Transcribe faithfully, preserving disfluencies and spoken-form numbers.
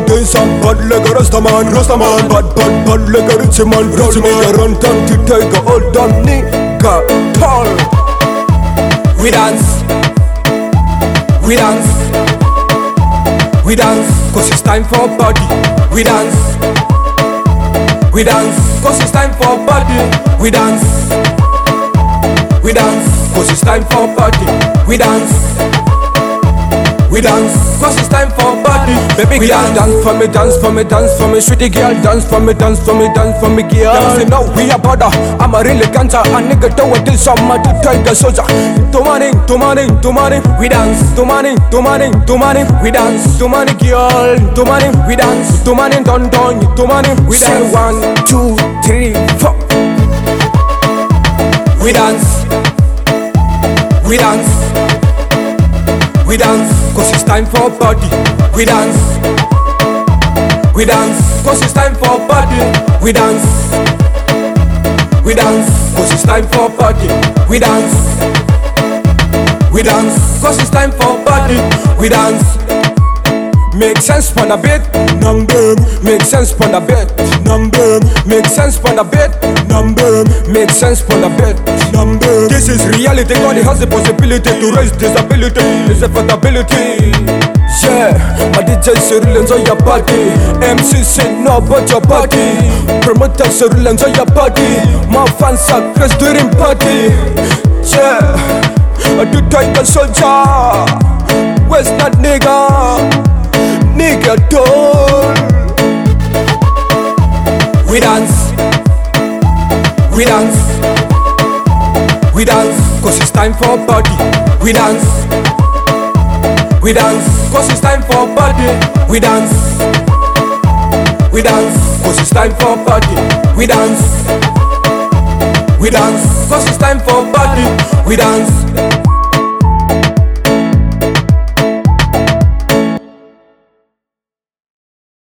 day some bad like a Rasta man, Rasta man. Bad, bad, bad like a rich man, rich man. You run down to take a old damn nigga tall. We dance, we dance, we dance, cause it's time for body. We dance, we dance, cause it's time for body. We dance, we dance, cause it's time for body. We dance, we dance, cause it's time for body. Baby, we dance, dance for me, dance for me, dance for me. Sweetie girl, dance for me, dance for me, dance for me, girl. Girl, say no, we a brother. I'm a really gangster. A nigga do it till summer to take the soldier. To money, to money, to money, we dance. To money, to money, to money, we dance. To money, girl, to money, we dance. To money, don don, to money, we dance. Say one, two, three, four. We dance, we dance, we dance, cause it's time for body. We dance, we dance, cause it's time for body. We dance, we dance, cause it's time for body. We dance, we dance, cause it's time for body. We dance. Make sense pon a bit, Nang them, make sense pon a bit, nang them, make sense pon a bit, nang them, make sense pon a bit. nang them. This is reality, God has the possibility to raise disability, is affordability. Yeah, my D J Cyrilens on your body, M C say no about your body, promoter Cyrilens on your body, my fans are crazy during party. Yeah, I do take a soldier, West not nigga, nigga tall. We dance, we dance, we dance, cause it's time for body. We dance, we dance, cause it's time for body. We dance, we dance, cause it's time for body. We dance, we dance, cause it's time for body. We dance.